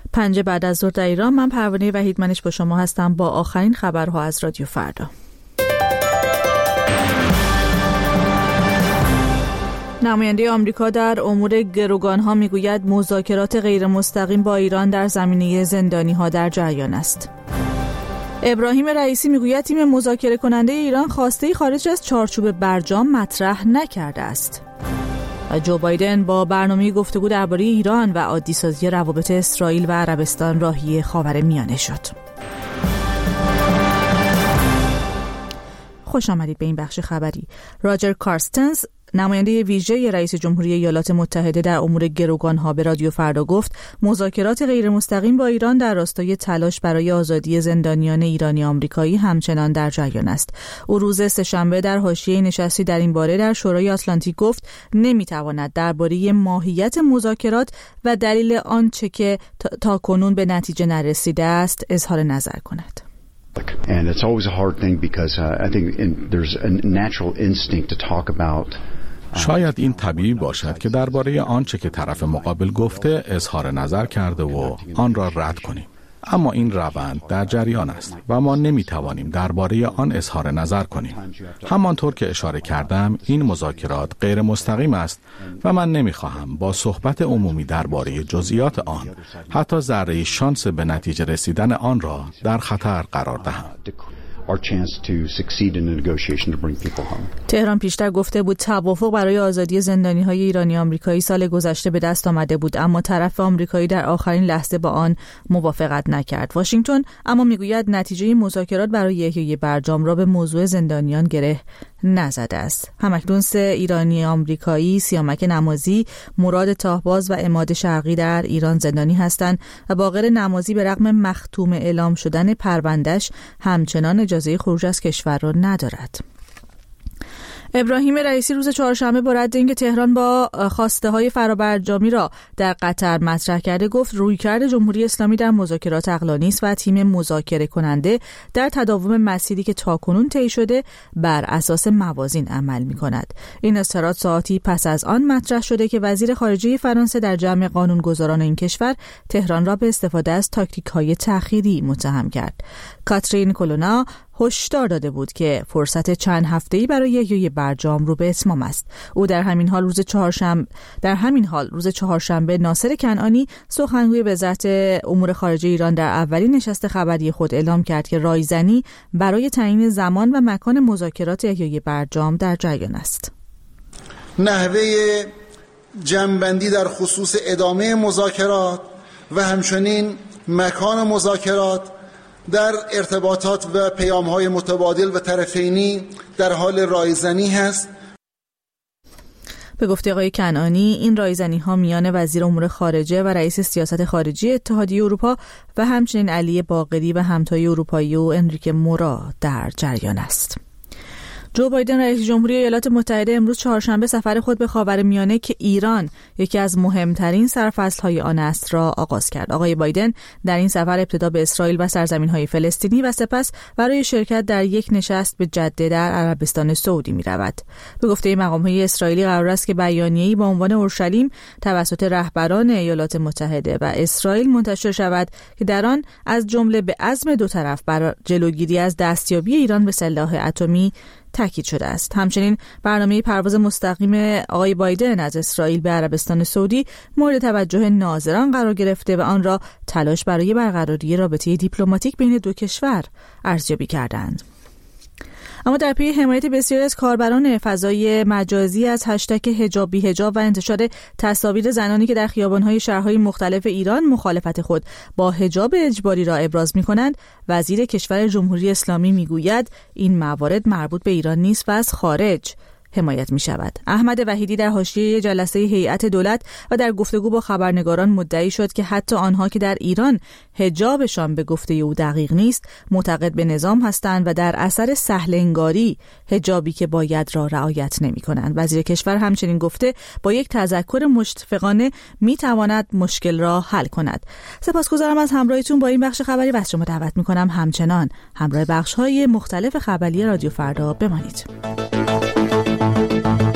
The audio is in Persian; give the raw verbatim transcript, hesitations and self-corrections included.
پنج بعد از ظهر در ایران. من پروانه وحیدمنش با شما هستم با آخرین خبرها از رادیو فردا. نماینده آمریکا در امور گروگان‌ها میگوید مذاکرات غیر مستقیم با ایران در زمینه زندانی‌ها در جریان است. ابراهیم رئیسی میگوید تیم مذاکره کننده ایران خواسته خارج از چارچوب برجام مطرح نکرده است. و جو بایدن با برنامه گفتگو درباره ایران و عادی‌سازی روابط اسرائیل و عربستان راهی خاورمیانه شد. خوش آمدید به این بخش خبری. راجر کارستنز، نماینده ویژه رئیس جمهوری ایالات متحده در امور گروگان‌ها، به رادیو فردا گفت مذاکرات غیر مستقیم با ایران در راستای تلاش برای آزادی زندانیان ایرانی آمریکایی همچنان در جریان است. او روز سه‌شنبه در حاشیه نشستی در این باره در شورای آتلانتیک گفت نمیتواند درباره ماهیت مذاکرات و دلیل آنچه که تا کنون به نتیجه نرسیده است اظهار نظر کند. And it's always a hard thing because uh, I think in, there's a natural instinct to talk about شاید این طبیعی باشد که درباره آنچه که طرف مقابل گفته اظهار نظر کرده و آن را رد کنیم. اما این روند در جریان است و ما نمیتوانیم درباره آن اظهار نظر کنیم. همانطور که اشاره کردم این مذاکرات غیر مستقیم است و من نمیخواهم با صحبت عمومی درباره جزئیات آن حتی ذره شانس به نتیجه رسیدن آن را در خطر قرار دهم. تهران پیشتر گفته بود توافق برای آزادی زندانی‌های ایرانی آمریکایی سال گذشته به دست آمده بود، اما طرف آمریکایی در آخرین لحظه با آن موافقت نکرد. واشنگتن اما میگوید نتیجه مذاکرات برای احیای برجام را به موضوع زندانیان گره نزده است. همکنون سه ایرانی آمریکایی، سیامک نمازی، مراد تاهباز و عماد شرقی در ایران زندانی هستند و باقر نمازی به رغم مختوم اعلام شدن پروندهش همچنان اجازه خروج از کشور را ندارد. ابراهیم رئیسی روز چهارشنبه با رد اینکه تهران با خواسته های فرابرجامی را در قطر مطرح کرده گفت رویکرد جمهوری اسلامی در مذاکرات عقلانی است و تیم مذاکره کننده در تداوم مسیری که تاکنون طی شده بر اساس موازین عمل می کند. این اظهارات ساعتی پس از آن مطرح شده که وزیر خارجه فرانسه در جمع قانونگذاران این کشور تهران را به استفاده از تاکتیک های تأخیری متهم کرد. کاترین کولونا هشدار داده بود که فرصت چند هفته‌ای برای احیای برجام رو به اتمام است. او در همین حال روز چهارشنبه در همین حال روز چهارشنبه ناصر کنعانی سخنگوی وزارت امور خارجه ایران در اولین نشست خبری خود اعلام کرد که رایزنی برای تعیین زمان و مکان مذاکرات احیای برجام در جریان است. نحوه جمع‌بندی در خصوص ادامه مذاکرات و همچنین مکان مذاکرات در ارتباطات و پیام‌های متبادل و طرفینی در حال رایزنی هست. به گفته آقای کنعانی این رایزنی‌ها میان وزیر امور خارجه و رئیس سیاست خارجی اتحادیه اروپا و همچنین علی باقری و همتای اروپایی و انریک مورا در جریان است. جو بایدن رئیس جمهوری ایالات متحده امروز چهارشنبه سفر خود به خاورمیانه که ایران یکی از مهمترین سرفصل‌های آن است را آغاز کرد. آقای بایدن در این سفر ابتدا به اسرائیل و سرزمین‌های فلسطینی و سپس برای شرکت در یک نشست به جده در عربستان سعودی می‌رود. به گفته مقام‌های اسرائیلی قرار است که بیانیه‌ای با عنوان اورشلیم توسط رهبران ایالات متحده و اسرائیل منتشر شود که در آن از جمله به عزم دو طرف بر جلوگیری از دستیابی ایران به سلاح اتمی تاکید شده است. همچنین برنامه پرواز مستقیم آقای بایدن از اسرائیل به عربستان سعودی مورد توجه ناظران قرار گرفته و آن را تلاش برای برقراری رابطه دیپلماتیک بین دو کشور ارزیابی کردند. اما در پی حمایت بسیاری از کاربران فضای مجازی از هشتگ حجاب بی حجاب و انتشار تصاویر زنانی که در خیابان‌های شهرهای مختلف ایران مخالفت خود با حجاب اجباری را ابراز می‌کنند، وزیر کشور جمهوری اسلامی می‌گوید این موارد مربوط به ایران نیست و از خارج حمایت می شود. احمد وحیدی در حاشیه جلسه هیئت دولت و در گفتگو با خبرنگاران مدعی شد که حتی آنها که در ایران حجابشان به گفته او دقیق نیست معتقد به نظام هستند و در اثر سهل انگاری حجابی که باید را رعایت نمی کنند. وزیر کشور همچنین گفته با یک تذکر مشفقانه می تواند مشکل را حل کند. سپاسگزارم از همراهیتون با این بخش خبری و از شما دعوت می کنم همچنان همراه بخش‌های مختلف خبری رادیو فردا بمانید.